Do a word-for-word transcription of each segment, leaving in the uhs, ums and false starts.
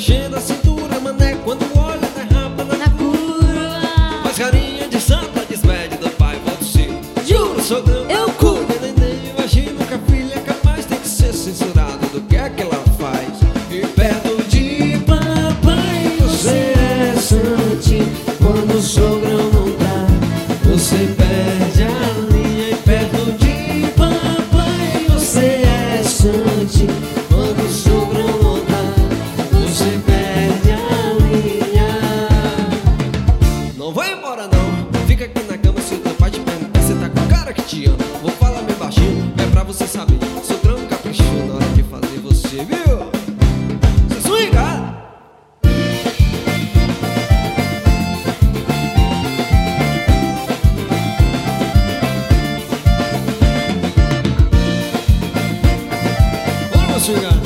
mexendo a cintura, mané, quando olha derrapa na, na curva. Faz carinha de santa, despede do pai, volta o filho. Juro, sogrão, eu cuido. Nem imagino que a filha é capaz, tem que ser censurado do que é que ela faz. E perto de papai você é santinho. Quando o sogrão não tá, você perde a linha. E perto de papai você é santinho. Quando o sogrão não tá, você perde a linha. Não vai embora não, fica aqui na cama. Se o teu pai te perguntar, você tá com o cara que te ama. Vou falar bem baixinho, é pra você saber. Sogrão caprichou na hora de fazer você, viu? Você swinga! Vamos swingar!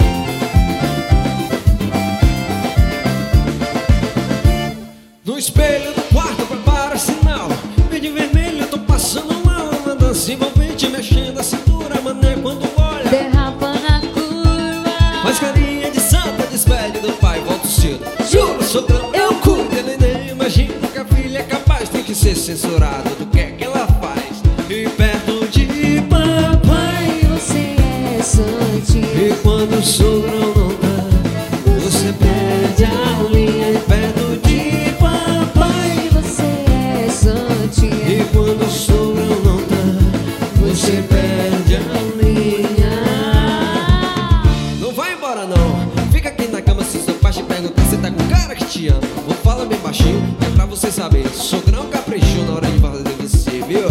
No espelho do quarto prepara sinal. Verde e vermelho, eu tô passando mal. Uma dança envolvente, mexendo a cintura, mané, quando olha derrapa na curva. faz carinha de santa, despede do pai, volta cedo. Juro, sogrão, eu cuido. Ele nem imagina que a filha é capaz, tem que ser censurado do que é que ela faz. E perto de papai Você é santinho. e quando o sogrão não tá, você perde a linha. E perto de papai Você é santinho. e quando o sogrão não tá, você perde a linha. Não vai embora não, fica aqui na cama. Se seu pai te perguntar, você tá com um cara que te ama. Vou falar bem baixinho, é pra você saber. Sogrão caprichou na hora de fazer você, viu?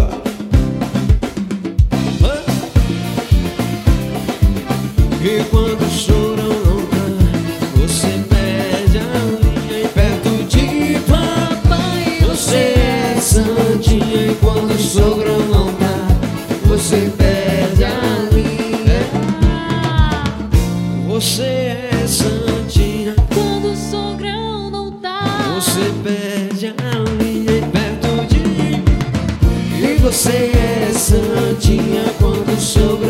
Hã? E quando o sogrão não tá, você perde a linha. E perto de papai você é santinha. E quando o sogrão não tá, você perde a linha. Você é santinha. Quando o sogrão não tá, Você perde a linha. E perto de E você é santinha. Quando o sogrão